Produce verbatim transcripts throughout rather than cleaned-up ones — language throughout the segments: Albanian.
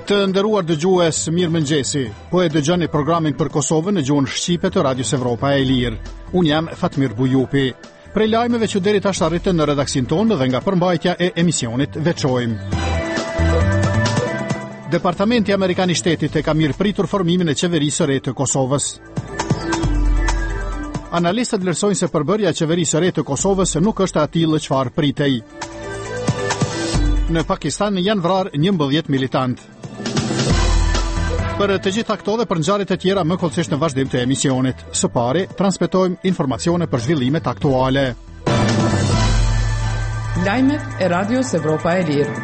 Të nderuar dëgjues, mirëmëngjesi. Po e dëgjoni programin për Kosovën në gjuhën shqipe të Radios Evropa e Lirë. Unë jam Fatmir Bujupi. Prej lajmeve që deri tash arritën në redaksin tonë dhe nga përmbajtja e emisionit veçojmë. Departamenti Amerikan i Shtetit e ka mirëpritur formimin e qeverisë së re të Kosovës. Analistët vlerësojnë se përbërja e qeverisë së re të Kosovës nuk është atillë çfarë pritej. Në Pakistan janë vrarë njëmbëdhjetë militantë. Për të gjitha këto dhe për ngjarjet e tjera më kollësisht në vazhdim të emisionit. Së pari, transmetojmë informacione për zhvillimet aktuale. Lajmet e Radios Evropa e Lirë.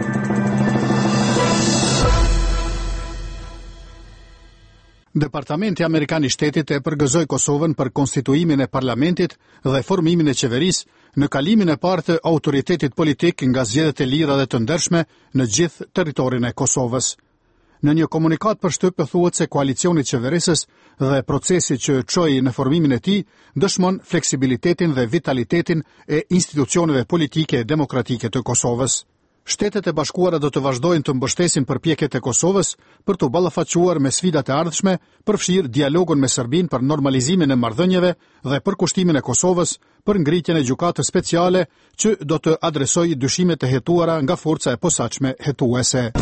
Departamenti Amerikan i Shtetit e përgëzoi Kosovën për konstituimin e parlamentit dhe formimin e qeverisë në kalimin e parë të autoritetit politik nga zgjedhjet e lira dhe të ndershme në gjithë territorin e Kosovës. Në një komunikat për shtypë thuhet se koalicioni qeverisës dhe procesi që çoi në formimin e tij dëshmon fleksibilitetin dhe vitalitetin e institucioneve politike e demokratike të Kosovës. Shtetet e Bashkuara do të vazhdojnë të mbështesin përpjekjet e Kosovës për të ballafaquar me sfidat e ardhshme, përfshirë dialogun me Serbinë për normalizimin e marrëdhënieve dhe përkushtimin e Kosovës për ngritjen e gjykatës speciale që do të adresojë dyshimet e hetuara nga forca e posaçme hetuese.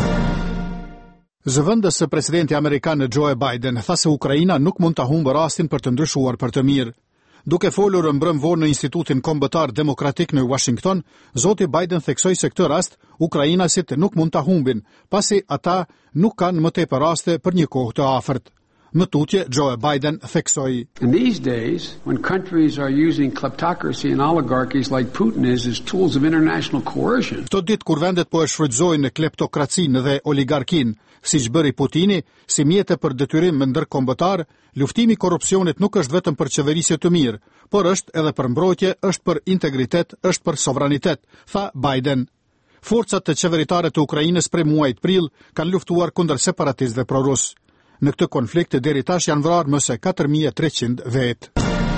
Zëvendës së presidenti amerikan Joe Biden tha se Ukraina nuk mund ta humbë rastin për të ndryshuar për të mirë. Duke folur mbrëm vonë në Institutin Kombëtar Demokratik në Washington, zoti Biden theksoi se këtë rast ukrainasit nuk mund ta humbin, pasi ata nuk kanë më tepër raste për një kohë të afërt. Më tutje, Joe Biden theksoi. In these days, when countries are using kleptocracy and oligarchies like Putin is as tools of international coercion. Këto ditë kur vendet po e shfrytëzojnë në kleptokracinë dhe oligarkinë, siç bëri Putini, si mjete për detyrim ndërkombëtar, luftimi i korrupsionit nuk është vetëm për qeverisje të mirë, por është edhe për mbrojtje, është për integritet, është për sovranitet, tha Biden. Forcat të qeveritare të Ukrainës prej muajit prill kanë luftuar kundër separatistëve prorus. Në këtë konflikt deri tash janë vrarë më se katër mijë e treqind vetë.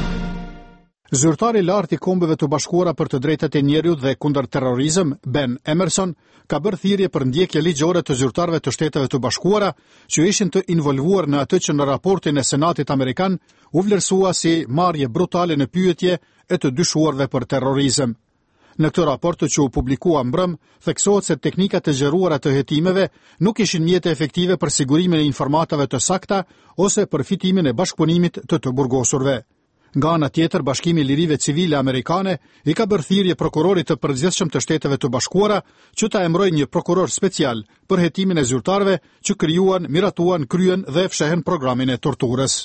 Zyrtari i lartë i Kombeve të Bashkuara për të drejtat e njerëzit dhe kundër terrorizëm, Ben Emerson, ka bërë thirrje për ndjekje ligjore të zyrtarëve të Shteteve të Bashkuara që ishin të involvuar në atë që në raportin e Senatit Amerikan u vlerësua si marrje brutale në pyetje e të dyshuarve për terrorizëm. Në këtë raport që u publikua mbrëm, theksohet se teknikat e gjeruara të hetimeve nuk ishin mjete efektive për sigurimin e informatave të sakta ose për fitimin e bashkëpunimit të të burgosurve. Nga ana tjetër, Bashkimi i Lirive Civile Amerikane i ka bërë thirrje prokurorit të përgjithshëm të Shteteve të Bashkuara që ta emërojë një prokuror special për hetimin e zyrtarëve që krijuan, miratuan, kryen dhe fshehen programin e torturës.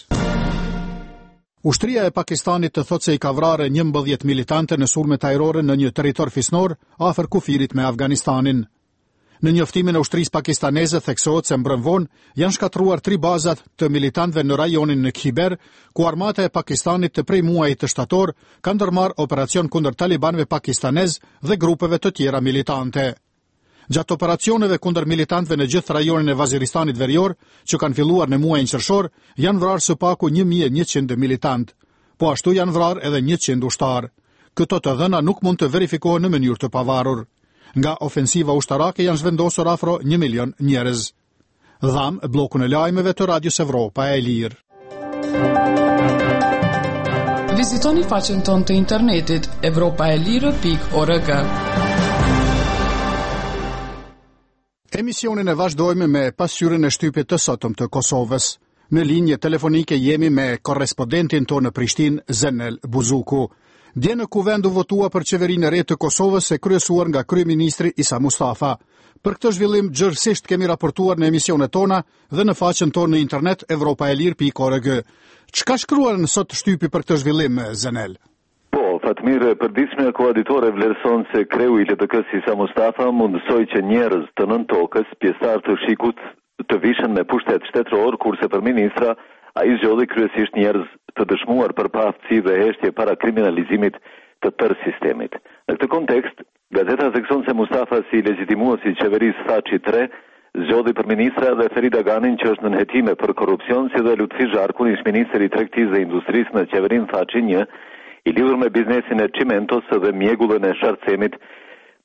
Ushtria e Pakistanit të thotë se i ka vrarë njëmbëdhjetë militante në sulmet ajrore në një territor fisnor afër kufirit me Afganistanin. Në njoftimin e ushtrisë pakistaneze theksohet se mbrëm vonë janë shkatruar tri bazat të militantëve në rajonin në Khyber, ku armata e Pakistanit të prej muajit të shtator ka ndërmarrë operacion kundër talibanëve pakistanez dhe grupeve të tjera militante. Gjatë operacioneve kundër militantëve në gjithë rajonin e Vaziristanit Verior, që kanë filluar në muajin qershor, janë vrarë së paku një mijë e njëqind militantë. Po ashtu janë vrarë edhe njëqind ushtarë. Këto të dhëna nuk mund të verifikohen në mënyrë të pavarur. Nga ofensiva ushtarake janë zhvendosur afro një milion njerëz. Dham bllokun e lajmeve të Radios Evropa e Lirë. Vizitoni faqen tonë të internetit evropaelire pikë org. Emisionin e vazhdojmë me pasqyrën e shtypit të sotëm të Kosovës. Në linje telefonike jemi me korrespondentin tonë në Prishtinë, Zenel Buzuku. Dje në kuvend u votua për qeverinë e re të Kosovës e kryesuar nga kryeministri Isa Mustafa. Për këtë zhvillim gjërësisht kemi raportuar në emisionet tona dhe në faqen tonë në internet evropaelir pikë org. Çka shkruan sot shtypi për këtë zhvillim, Zenel? Po, Fatmir, përditshmja koaditore vlerëson se kreu i L T K-s Isa Mustafa mundësoi që njerëz të nën tokës, pjesëtar të shikut, të vishën me pushtet shtetëror, kurse për ministra ai zgjodhi kryesisht njerëz të dëshmuar për paftësi dhe heshtje para kriminalizimit të tërë sistemit. Në këtë kontekst, gazeta thekson se Mustafa si legjitimuesi i qeverisë Thaçi tre zgjodhi për ministra dhe Ferida Ganin që është në nënhetime për korrupsion, si dhe Lutfi Zharkun, ish ministri i tregtisë dhe industrisë në qeverinë Thaçi një, i lidhur me biznesin e Çimentos dhe mjegullën e shartësemit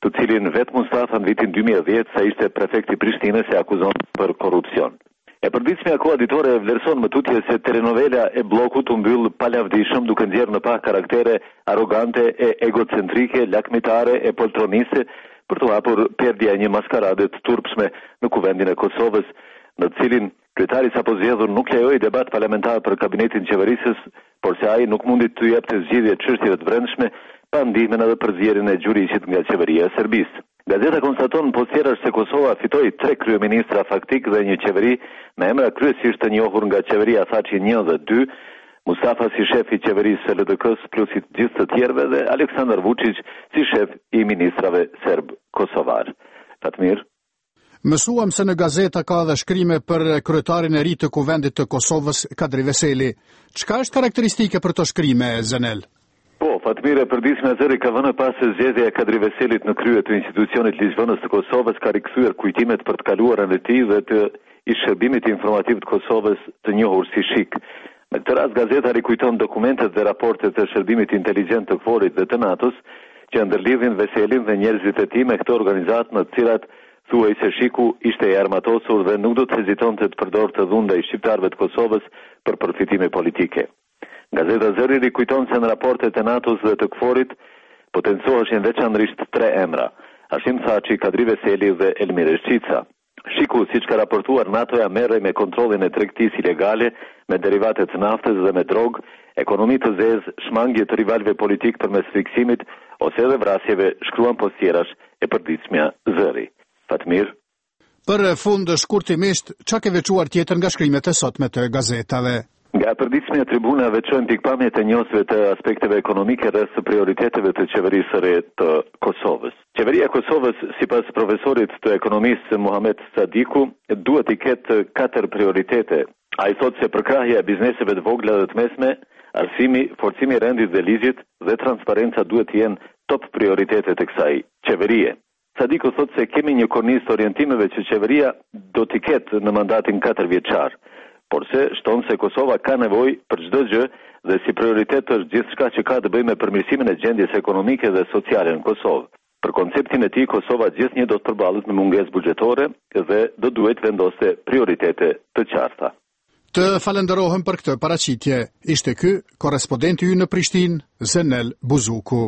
të cilin vetë Mustafa në vitin dy mijë e dhjetë sa ishte prefekti Prishtinës e akuzon për korrupsion. E përditshmja koaditore vlerëson më tutje se telenovela e Bllokut u mbyll palavdishëm duke nxjerrë në pa karaktere arrogante e egocentrike, lakmitare e poltroniste për të hapur perdja e një maskarade të turpshme në kuvendin e Kosovës, në të cilin kryetari sapo zgjedhur nuk lejoi debat parlamentar për kabinetin qeverisës, por se ai nuk mundi të jepte zgjidhje çështjeve të brendshme pa ndihmën edhe përzierjen e gjuriqit nga qeveria e Serbisë. Gazeta konstaton poshtjerash se Kosova fitoi tre kryeministra faktik dhe një qeveri me emra kryesisht të njohur nga qeveria Thaçi një dhe dy, Mustafa si shef i qeverisë së L D K-s plus i gjithë të tjerëve dhe Aleksandar Vučić si shef i ministrave serb kosovar. Fatmir. Mësuam se në gazeta ka dhe shkrime për kryetarin e ri të kuvendit të Kosovës, Kadri Veseli. Çka është karakteristike për to shkrime, Zenel? Po, Fatmire, përditshmja zëri ka vënë pas se zgjedhja e Kadri Veselit në krye të institucionit ligjvënës të Kosovës ka rikthyer kujtimet për të kaluarën e tij dhe të i shërbimit informativ të Kosovës të njohur si Shik. Në këtë rast gazeta rikujton dokumentet dhe raportet e shërbimit inteligjent të Kforit dhe të NATO-s që ndërlidhin Veselin dhe njerëzit e tij me këto organizatë në të cilat thuaj se Shiku ishte i armatosur dhe nuk do të hezitonte të përdorë të dhunda i shqiptarëve të Kosovës për përfitime politike. Gazeta Zëri rikujton se në raportet e NATO-s dhe të Kforit potencoheshin veçanërisht tre emra: Hashim Thaçi, Kadri Veseli dhe Elmir Shqica. Shiku, siç ka raportuar NATO-ja, merrej me kontrollin e tregtisë ilegale, me derivate të naftës dhe me drogë, ekonomi të zezë, shmangje të rivalëve politik përmes fiksimit ose edhe vrasjeve, shkruan poshtjerash e përditshmja Zëri. Fatmir. Për fund shkurtimisht, çka ke veçuar tjetër nga shkrimet e sotme të gazetave? Nga përditshmja Tribuna veçojnë pikpamjet e njësve të aspekteve ekonomike rreth prioriteteve të qeverisë së re të Kosovës. Qeveria e Kosovës, sipas profesorit të ekonomisë Muhamet Sadiku, duhet i ketë katër prioritete. Ai thotë se përkrahja e bizneseve të vogla dhe të mesme, arsimi, forcimi i rendit dhe ligjit dhe transparenca duhet të jenë top prioritetet e kësaj qeverie. Sadiku thotë se kemi një kornizë të orientimeve që qeveria do t'i ketë në mandatin katër vjeçar, por se shton se Kosova ka nevojë për çdo gjë dhe si prioritet është gjithçka që ka të bëjë me përmirësimin e gjendjes ekonomike dhe sociale në Kosovë. Për konceptin e tij, Kosova gjithnjë do të përballet me mungesë buxhetore dhe do duhet vendoste prioritete të qarta. Të falenderohem për këtë paraqitje. Ishte ky korrespondenti ynë në Prishtinë, Zenel Buzuku.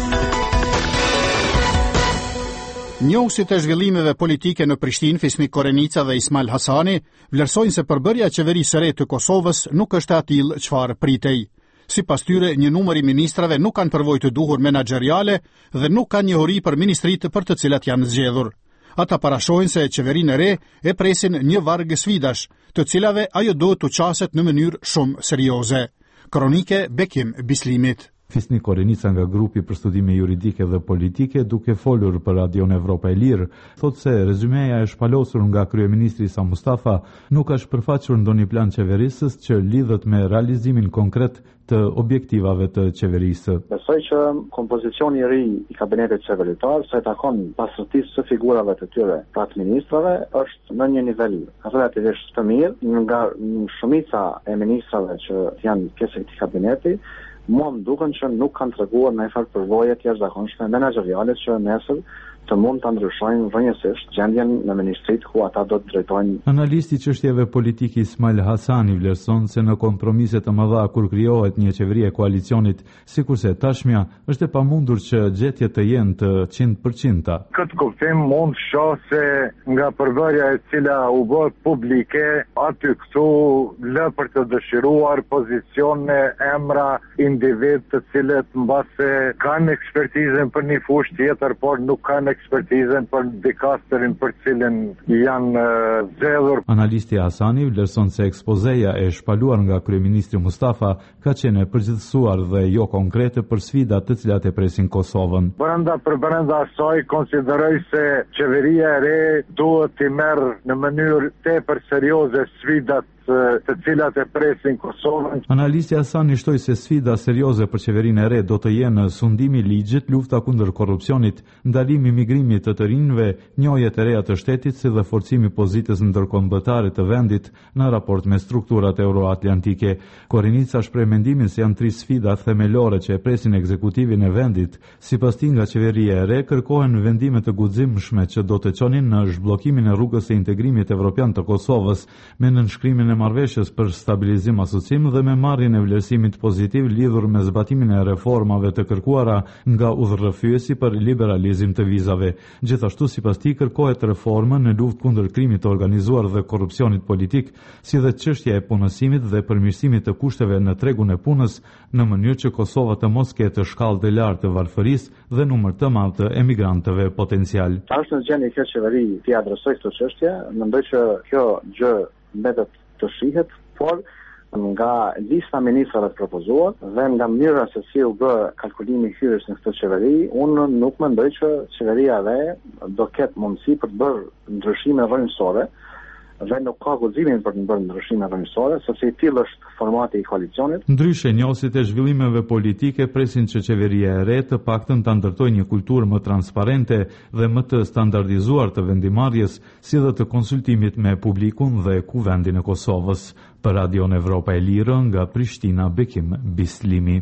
Njohësit e zhvillimeve politike në Prishtinë, Fisnik Korenica dhe Ismail Hasani, vlerësojnë se përbërja e qeverisë së re të Kosovës nuk është e atill çfarë pritej. Sipas tyre, një numër i ministrave nuk kanë përvojë të duhur menaxheriale dhe nuk kanë njohuri për ministritë për të cilat janë zgjedhur. Ata parashohin se qeverinë e re e presin një varg sfidash, të cilave ajo duhet të qaset në mënyrë shumë serioze. Kronike Bekim Bislimit. Fisnik Korenica nga grupi për studime juridike dhe politike, duke folur për Radion Evropa e Lirë, thotë se rezumeja e shpalosur nga kryeministri Sa Mustafa nuk është përfaqur ndonjë plan qeverisës që lidhet me realizimin konkret të objektivave të qeverisë. Besoj që kompozicioni i ri i kabinetit qeveritar sa i takon pastërtisë së figurave të tyre pranë ministrave është në një nivel relativisht të mirë, nga shumica e ministrave që janë pjesë e këtij kabineti. Mua më duken që nuk kanë treguar në efekt përvoje të jashtëzakonshme menaxheriale që nesër të mund të ndryshojnë rrënjësisht gjendjen në ministrit ku ata do të drejtojnë. Analisti i çështjeve politike Ismail Hasani vlerëson se në kompromise të mëdha kur krijohet një qeveri e koalicionit, sikurse tashmja, është e pamundur që gjetjet të jenë të njëqind përqind. Këtë kuptim mund shoh se nga përbërja e cila u bë publike, aty këtu lë për të dëshiruar pozicione, emra, individ të cilët mbase kanë ekspertizën për një fushë tjetër, por nuk kanë ekspertizën për dikasterin për cilin janë zgjedhur. Analisti Hasani vlerëson se ekspozeja e shpaluar nga kryeministri Mustafa ka qenë e përgjithësuar dhe jo konkrete për sfidat të cilat e presin Kosovën. Brenda për brenda asaj konsideroj se qeveria e re duhet të merr në mënyrë tepër serioze sfidat të cilat e presin Kosovën. Analistja sa nishtoi se sfida serioze për qeverinë e re do të jenë sundimi i ligjit, lufta kundër korrupsionit, ndalimi i migrimit të të rinjve, njëjët e reja të shtetit si dhe forcimi i pozitës ndërkombëtare të vendit në raport me strukturat euroatlantike. Korenica shpreh mendimin se janë tri sfida themelore që e presin ekzekutivin e vendit. Sipas tij, nga qeveria e re kërkohen vendime të guximshme që do të çonin në zhbllokimin e rrugës së integrimit evropian të Kosovës, me nënshkrimin e marrëveshjes për stabilizim asocim dhe me marrjen e vlerësimit pozitiv lidhur me zbatimin e reformave të kërkuara nga udhërrëfyesi për liberalizim të vizave. Gjithashtu, sipas tij, kërkohet reforma në luftë kundër krimit të organizuar dhe korrupsionit politik, si dhe çështja e punësimit dhe përmirësimit të kushteve në tregun e punës, në mënyrë që Kosova të mos ketë shkallë të lartë të varfërisë dhe numër të madh të emigrantëve potencial. Është në gjendje kjo qeveri të adresoj këtë çështje, mendoj që kjo gjë mbetet të shihet, por nga lista ministrave të propozuar dhe nga mënyra se si u bë kalkulimi i hyrjes në këtë qeveri, unë nuk mendoj që qeveria e re do ketë mundësi për të bërë ndryshime vërtetësore dhe nuk ka guximin për të bërë ndryshime vërtetësore, sepse i tillë është formati i koalicionit. Ndryshe, njohësit e zhvillimeve politike presin që qeveria e re të paktën ta ndërtojë një kulturë më transparente dhe më të standardizuar të vendimarrjes, si dhe të konsultimit me publikun dhe Kuvendin e Kosovës. Për Radion Evropa e Lirë, nga Prishtina, Bekim Bislimi.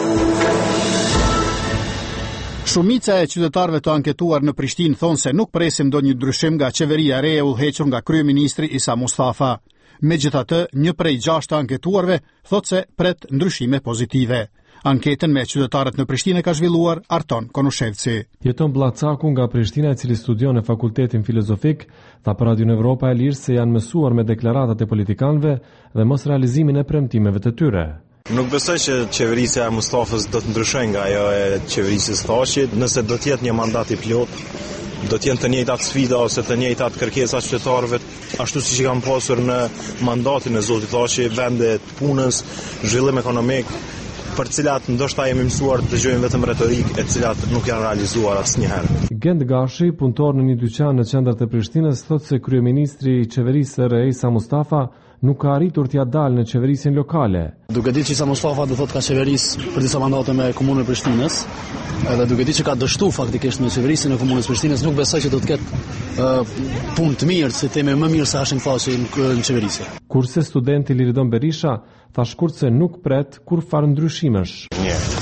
Shumica e qytetarëve të anketuar në Prishtinë thonë se nuk presin ndonjë ndryshim nga qeveria e re e udhëhequr nga kryeministri Isa Mustafa. Megjithatë, një prej gjashtë të anketuarve thotë se pret ndryshime pozitive. Anketën me qytetarët në Prishtinë ka zhvilluar Arton Konushevci. Jeton Blacaku nga Prishtina, i cili studion në Fakultetin Filozofik, tha për Radion Evropa e Lirë se janë mësuar me deklaratat e politikanëve dhe mos realizimin e premtimeve të tyre. Nuk besoj që qeverisja e Mustafës do të ndryshojë nga ajo e qeverisjes Thaqit, nëse do të jetë një mandat i plot, do të jenë të njëjtat sfida ose të njëjtat kërkesa qytetarëve, ashtu siç i kanë pasur në mandatin e zotit Thaqi, vende të punës, zhvillim ekonomik, për cilat ndoshta jemi mësuar të dëgjojmë vetëm retorikë, e cilat nuk janë realizuar asnjëherë. Gend Gashi, punëtor në një dyqan në qendër të Prishtinës, thotë se kryeministri i qeverisë së re Isa Mustafa nuk ka arritur t'ia dalë në qeverisin lokale. Duke ditë që Isa Mustafa do thotë ka qeveris për disa mandate me komunën e Prishtinës, edhe duke ditë që ka dështu faktikisht në qeverisin e komunës Prishtinës, nuk besoj që do të ketë uh, punë të mirë, si teme më mirë se Hashim Thaçi në, në qeverisje. Kurse studenti Liridon Berisha tha shkurt se nuk pret kur farë ndryshimesh. Njëtë.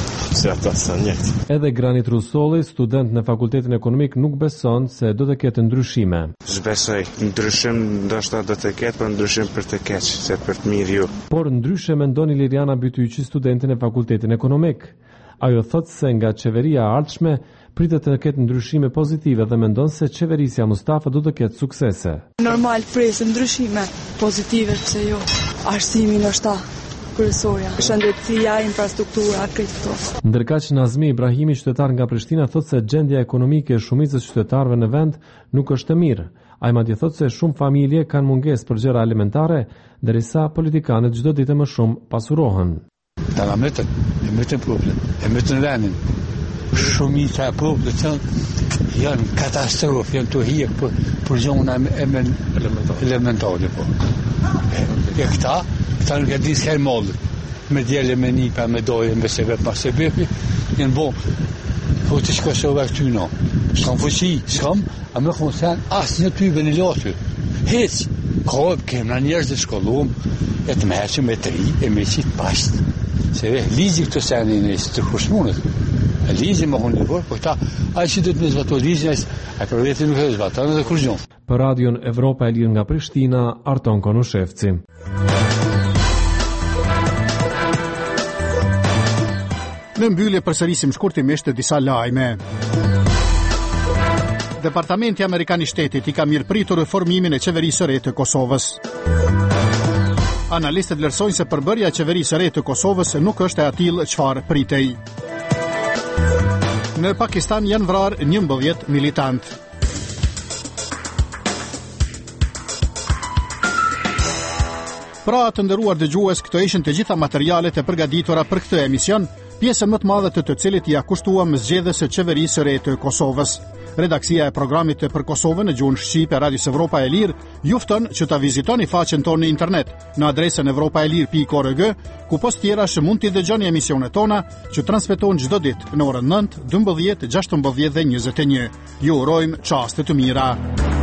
Edhe Granit Rusolli, student në Fakultetin Ekonomik, nuk beson se do të ketë ndryshime. Zbesoj, ndryshim ndoshta do të ketë, por ndryshim për të keq, se për të mirë ju. Por ndryshe mendoni Liriana Bytyqi, studentin e Fakultetin Ekonomik. Ajo thotë se nga qeveria e ardhshme pritet të ketë ndryshime pozitive dhe mendon se qeverisja Mustafa do të ketë suksese. Normal presim ndryshime pozitive, pse jo? Arsimi ndoshta kryesorja, shëndetësia, infrastruktura, këto. Ndërkaq Nazmi Ibrahimi, qytetar nga Prishtina, thotë se gjendja ekonomike e shumicës qytetarëve në vend nuk është e mirë. Ai madje thotë se shumë familje kanë mungesë për gjëra alimentare, derisa politikanët çdo ditë më shumë pasurohen. Dalla metën, e metën problem, e metën vendin. Shumica e popullit janë katastrofë, janë të hiq për për gjëra elementare po. E këta Këta nuk e di s'herë mollë, me djele, me nipa, me doje, me sebep, ma sebepi, jenë bo, po të shko se ove këty no. S'kam fuqi, s'kam, a me këmë thënë, asë një tyve në laty. Hec, kohë, kemë në njerës dhe shkollum, e të meqëm, e të ri, e me qitë pashtë. Se ve, lizi këtë seni në isë të kushmunët. E lizi më hunë libor, po këta, a që dhëtë me zvato lizi, a për veti nuk e zvato, në dhe kurgjon. Për Radion Evropa e Lirë nga Prishtina, Arton Konushevci. Në mbyllje përsërisim shkurtimisht disa lajme. Departamenti Amerikan i Shtetit i ka mirëpritur reformimin e qeverisë së re të Kosovës. Analistët vlerësojnë se përbërja e qeverisë së re të Kosovës nuk është e atill çfarë pritej. Në Pakistan janë vrarë njëmbëdhjetë militantë. Pra, të nderuar dëgjues, këto ishin të gjitha materialet e përgatitura për këtë emision, pjesën më të madhe të të cilit ja kushtuam zgjedhjes së qeverisë së re të Kosovës. Redaksia e programit për Kosovën në gjuhën shqipe e Radios Evropa e Lirë ju fton që ta vizitoni faqen tonë në internet në adresën evropaelir pikë org, ku post tjera që mund t'i dëgjoni emisionet tona që transmetohen çdo ditë në orën nëntë, dymbëdhjetë, gjashtëmbëdhjetë dhe njëzet e një. Ju urojmë çaste të mira.